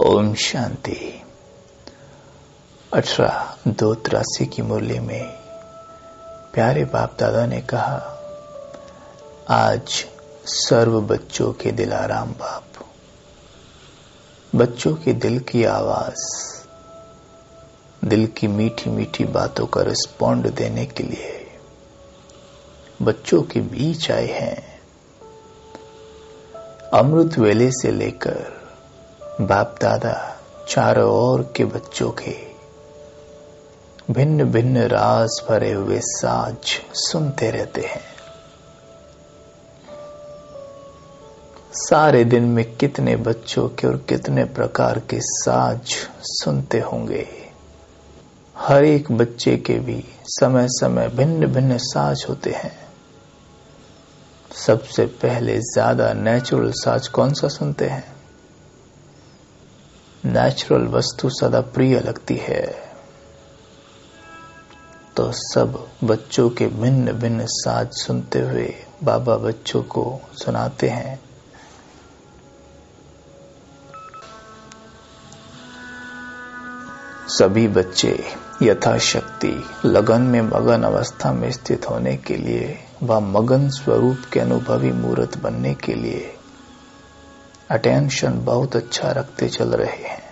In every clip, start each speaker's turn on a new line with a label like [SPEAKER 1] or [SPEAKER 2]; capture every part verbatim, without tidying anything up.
[SPEAKER 1] ओम शांति। अठारह दो तिरासी की मुरली में प्यारे बाप दादा ने कहा, आज सर्व बच्चों के दिलाराम बाप, बच्चों के दिल की आवाज, दिल की मीठी मीठी बातों का रिस्पॉन्ड देने के लिए बच्चों के बीच आए हैं। अमृत वेले से लेकर बाप दादा चारों ओर के बच्चों के भिन्न भिन्न राज भरे हुए साज सुनते रहते हैं। सारे दिन में कितने बच्चों के और कितने प्रकार के साज सुनते होंगे। हर एक बच्चे के भी समय समय भिन्न भिन्न साज होते हैं। सबसे पहले ज्यादा नेचुरल साज कौन सा सुनते हैं? नेचुरल वस्तु सदा प्रिय लगती है, तो सब बच्चों के भिन्न भिन्न साज सुनते हुए बाबा बच्चों को सुनाते हैं। सभी बच्चे यथाशक्ति लगन में मगन अवस्था में स्थित होने के लिए व मगन स्वरूप के अनुभवी मूर्त बनने के लिए अटेंशन बहुत अच्छा रखते चल रहे हैं।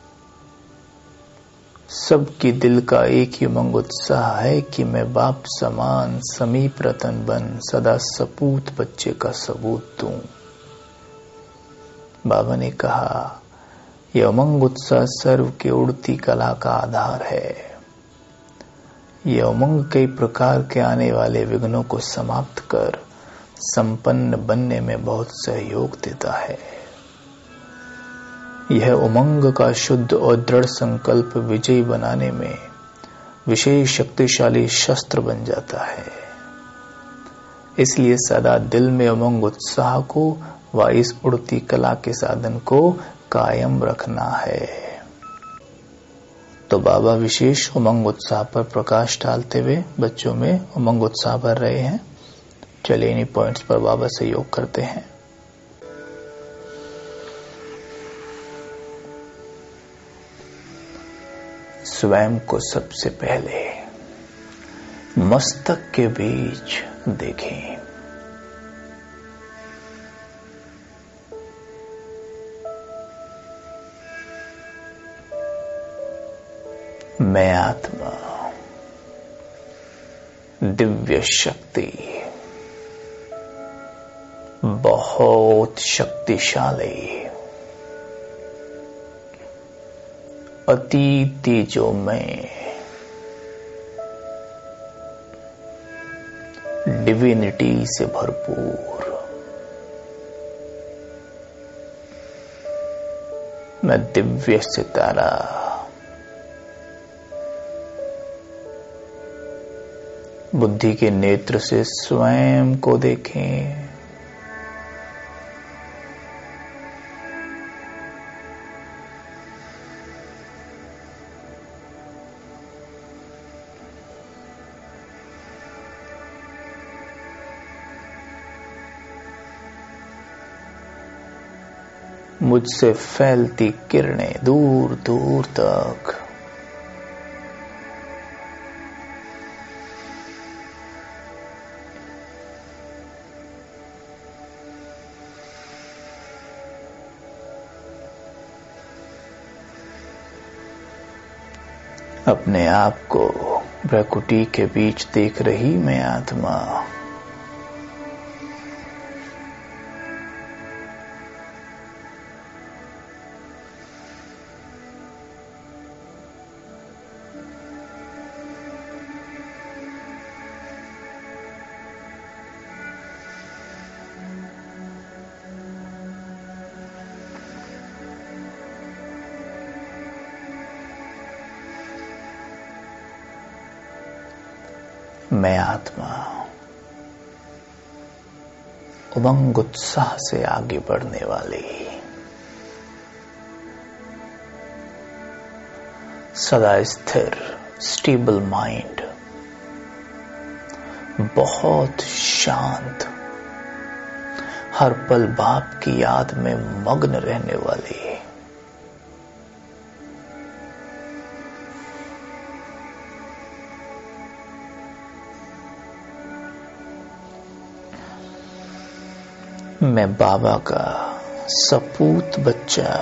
[SPEAKER 1] सबकी दिल का एक ही उमंग उत्साह है कि मैं बाप समान समीप रतन बन सदा सपूत बच्चे का सबूत दूं। बाबा ने कहा, यह उमंग उत्साह सर्व के उड़ती कला का आधार है। यह उमंग कई प्रकार के आने वाले विघ्नों को समाप्त कर संपन्न बनने में बहुत सहयोग देता है। यह उमंग का शुद्ध और दृढ़ संकल्प विजयी बनाने में विशेष शक्तिशाली शस्त्र बन जाता है। इसलिए सदा दिल में उमंग उत्साह को व इस उड़ती कला के साधन को कायम रखना है। तो बाबा विशेष उमंग उत्साह पर प्रकाश डालते हुए बच्चों में उमंग उत्साह भर रहे हैं। चलिए इन्हीं पॉइंट्स पर बाबा से योग करते हैं। स्वयं को सबसे पहले मस्तक के बीच देखें। मैं आत्मा, दिव्य शक्ति, बहुत शक्तिशाली, अतीति जो मैं, डिविनिटी से भरपूर, मैं दिव्य सितारा, बुद्धि के नेत्र से स्वयं को देखें। मुझसे फैलती किरणें दूर दूर तक, अपने आप को भ्रकुटी के बीच देख रही मैं आत्मा, मैं आत्मा उमंग उत्साह से आगे बढ़ने वाली, सदा स्थिर स्टेबल माइंड, बहुत शांत, हर पल बाप की याद में मग्न रहने वाली, मैं बाबा का सपूत बच्चा,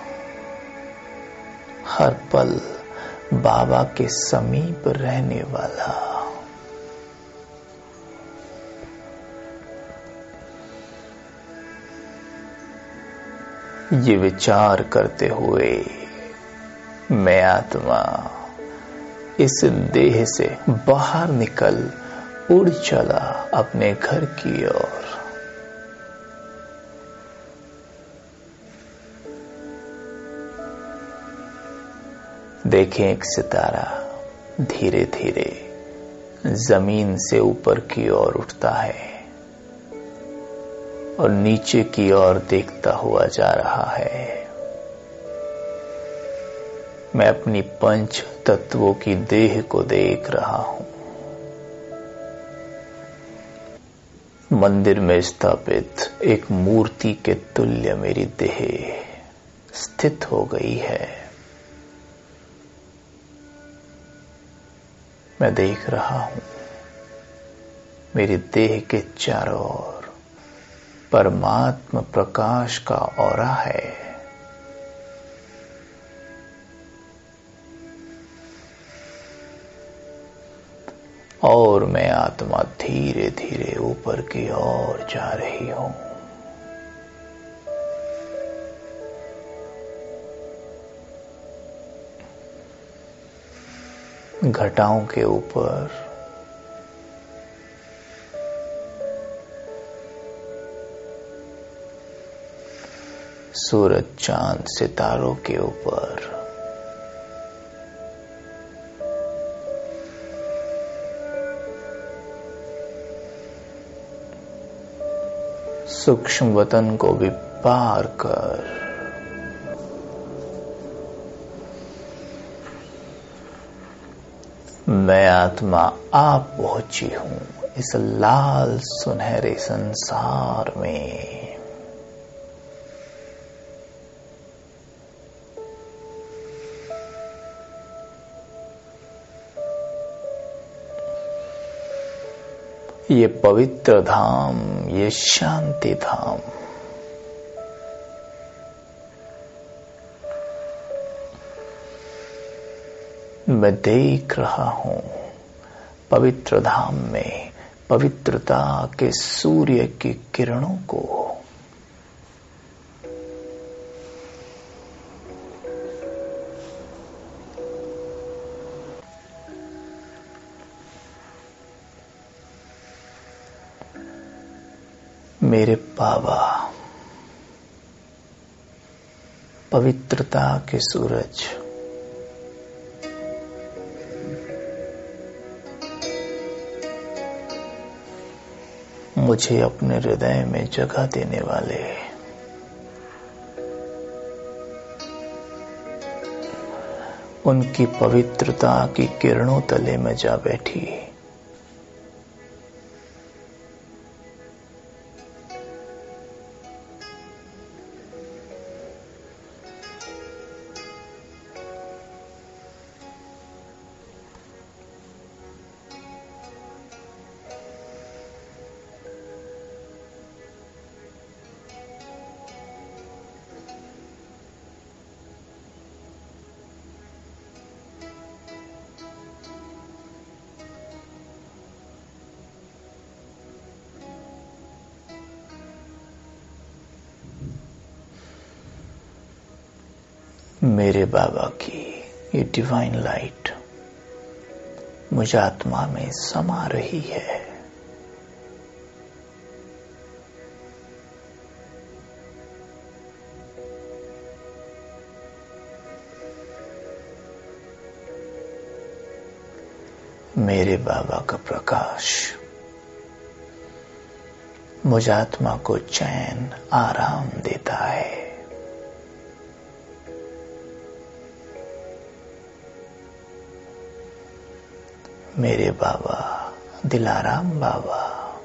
[SPEAKER 1] हर पल बाबा के समीप रहने वाला। ये विचार करते हुए मैं आत्मा इस देह से बाहर निकल उड़ चला अपने घर की ओर। देखें, एक सितारा धीरे धीरे जमीन से ऊपर की ओर उठता है और नीचे की ओर देखता हुआ जा रहा है। मैं अपनी पंच तत्वों की देह को देख रहा हूं। मंदिर में स्थापित एक मूर्ति के तुल्य मेरी देह स्थित हो गई है। मैं देख रहा हूं मेरी देह के चारों ओर परमात्मा प्रकाश का औरा है। और मैं आत्मा धीरे धीरे ऊपर की ओर जा रही हूं। घटाओं के ऊपर सूरज, चांद, सितारों के ऊपर सूक्ष्म वतन को भी पार कर मैं आत्मा आप पहुंची हूं इस लाल सुनहरे संसार में। ये पवित्र धाम, ये शांति धाम, मैं देख रहा हूं पवित्र धाम में पवित्रता के सूर्य की किरणों को। मेरे बाबा पवित्रता के सूरज मुझे अपने हृदय में जगह देने वाले, उनकी पवित्रता की किरणों तले में जा बैठी। मेरे बाबा की ये डिवाइन लाइट मुझ आत्मा में समा रही है। मेरे बाबा का प्रकाश मुझ आत्मा को चैन, आराम देता है। मेरे बाबा, दिलाराम बाबा,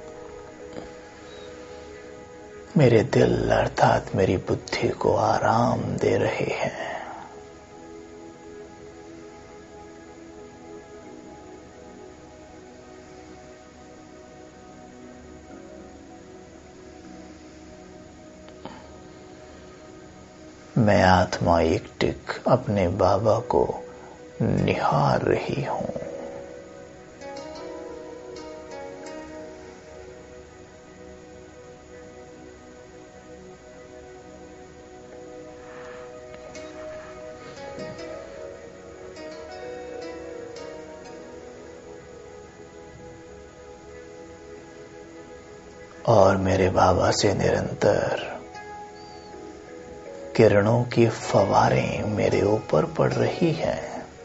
[SPEAKER 1] मेरे दिल अर्थात मेरी बुद्धि को आराम दे रहे हैं। मैं आत्मा एक टिक अपने बाबा को निहार रही हूं। और मेरे बाबा से निरंतर किरणों की फवारें मेरे ऊपर पड़ रही हैं।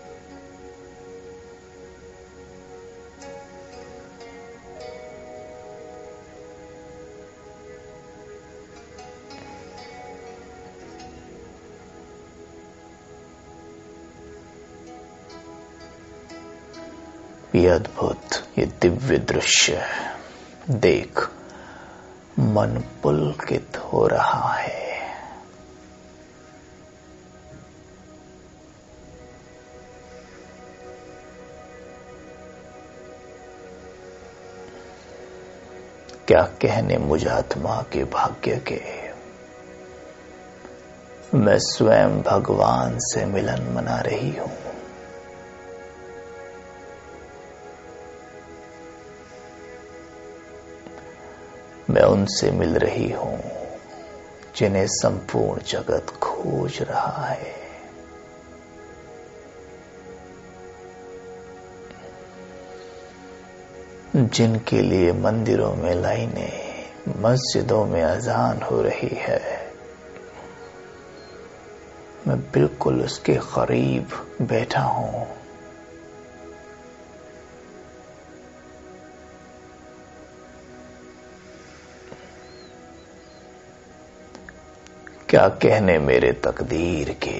[SPEAKER 1] ये अद्भुत, ये दिव्य दृश्य देख मन पुलकित हो रहा है। क्या कहने मुझ आत्मा के भाग्य के, मैं स्वयं भगवान से मिलन मना रही हूं। मैं उनसे मिल रही हूं जिन्हें संपूर्ण जगत खोज रहा है। जिनके लिए मंदिरों में लाइनें, मस्जिदों में अजान हो रही है, मैं बिल्कुल उसके करीब बैठा हूं। क्या कहने मेरे तकदीर के,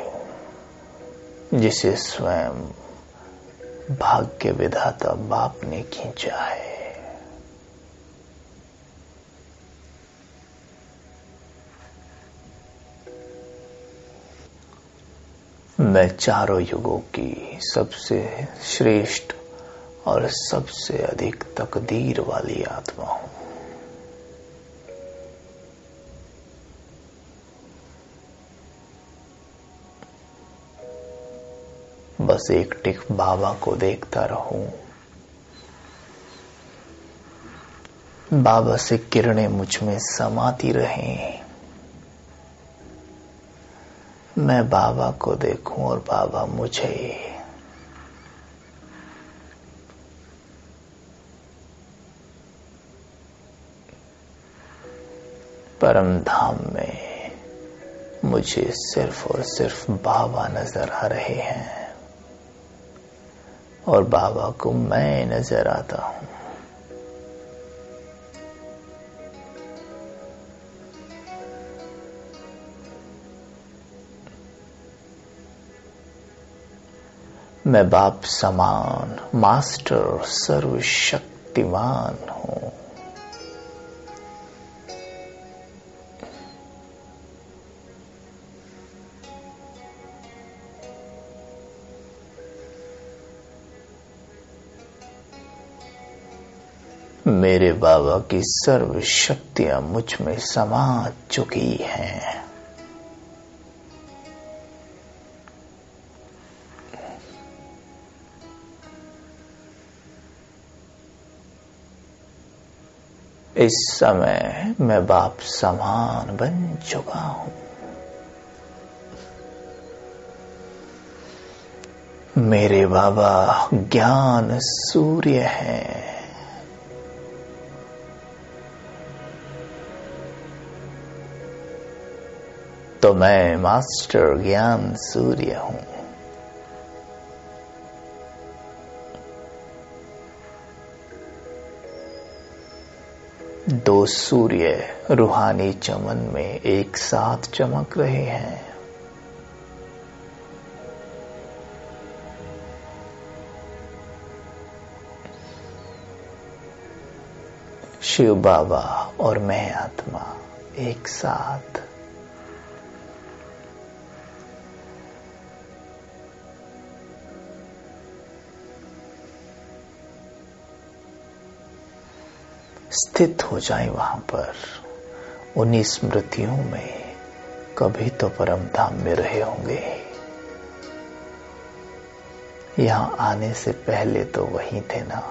[SPEAKER 1] जिसे स्वयं भाग्य विधाता बाप ने खींचा है। मैं चारों युगों की सबसे श्रेष्ठ और सबसे अधिक तकदीर वाली आत्मा हूं। बस एक टिक बाबा को देखता रहूं। बाबा से किरणें मुझ में समाती रहें। मैं बाबा को देखूं और बाबा मुझे। परम धाम में मुझे सिर्फ और सिर्फ बाबा नजर आ रहे हैं और बाबा को मैं नजर आता हूं। मैं बाप समान मास्टर सर्वशक्तिमान हूं। मेरे बाबा की सर्व शक्तियां मुझ में समा चुकी हैं। इस समय मैं बाप समान बन चुका हूं। मेरे बाबा ज्ञान सूर्य हैं। तो मैं मास्टर ज्ञान सूर्य हूं। दो सूर्य रूहानी चमन में एक साथ चमक रहे हैं। शिव बाबा और मैं आत्मा एक साथ। स्थित हो जाए वहां पर, उन्हीं स्मृतियों में, कभी तो परम धाम में रहे होंगे। यहां आने से पहले तो वहीं थे ना।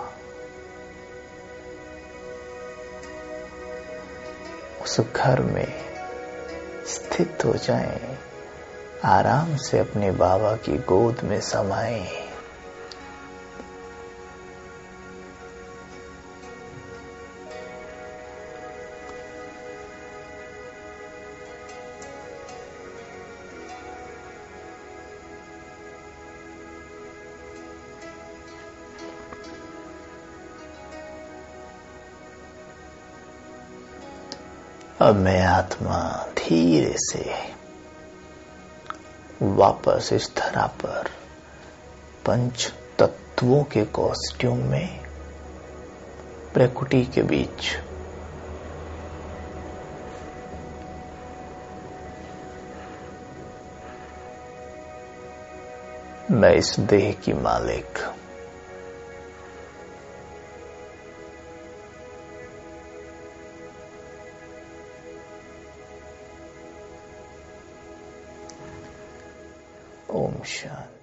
[SPEAKER 1] उस घर में स्थित हो जाएं, आराम से अपने बाबा की गोद में समाएं। अब मैं आत्मा धीरे से वापस इस धरा पर पंच तत्वों के कॉस्ट्यूम में प्रकृति के बीच मैं इस देह की मालिक ओम शांति।